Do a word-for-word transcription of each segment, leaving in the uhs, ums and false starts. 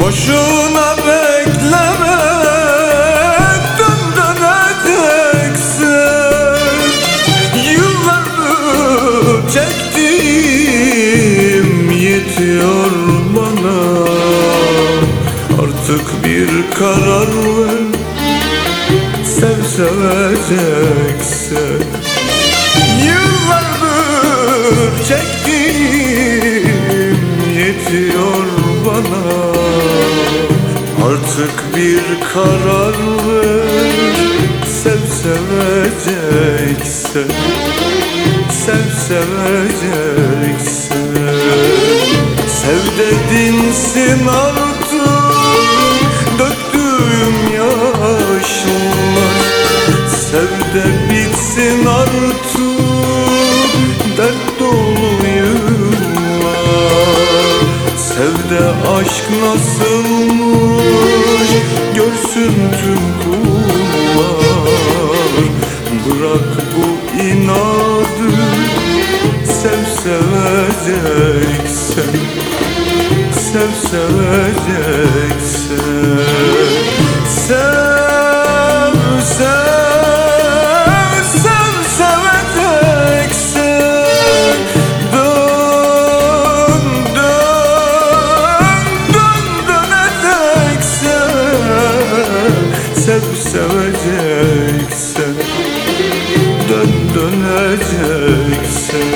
Boşuna bekleme, dön döneceksin. Yıllardır çektiğim yetiyor bana. Artık bir karar ver, sev seveceksin. Yıllardır çektiğim yetiyor bana. Artık bir karar ver, sev seveceksin. Sev seveceksin. Sev dedinsin artık döktüğüm yaşlar. Sev de bitsin artık dert dolu yıllar. Sev de aşk nasılmış görsün tüm kullar. Bırak bu inadı, sev seveceksin. Sev seveceksin. Sev sev sev seveceksin. Dön dön dön döneceksin. Sev seveceksin. Dön döneceksin.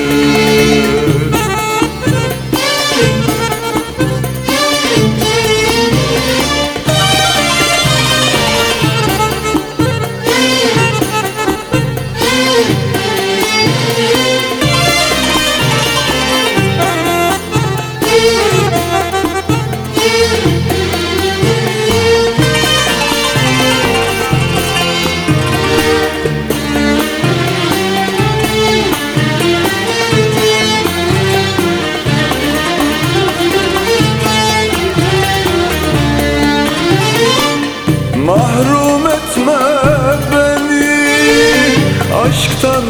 Mahrum etme beni aşktan,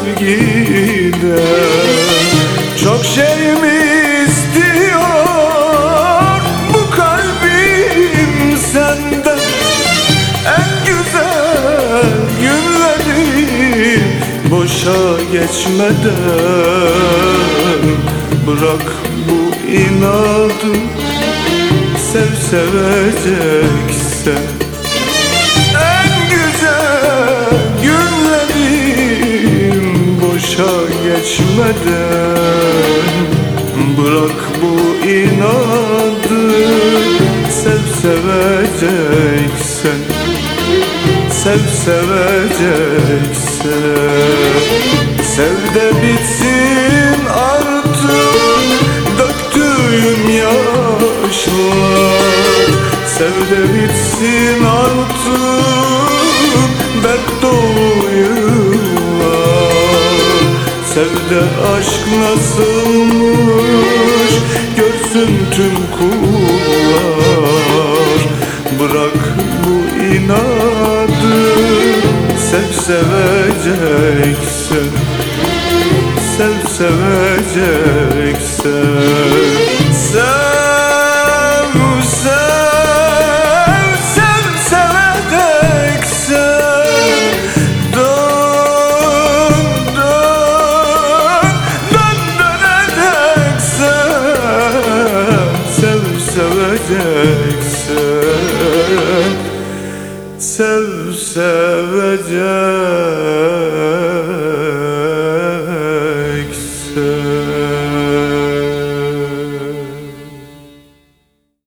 sevgiden. Çok şey mi istiyor bu kalbim senden? En güzel günlerim boşa geçmeden bırak bu inadı, sev seveceksin. Geçmeden bırak bu inadı, sev seveceksin. Sev seveceksin. Sev de bitsin artık döktüğüm yaşlar. Sev de bitsin artık dert dolu yıllar. Sev de aşk nasılmış görsün tüm kullar. Bırak bu inadı, sev seveceksin. Sev seveceksin. Sev seveceksin. Sev seveceksin.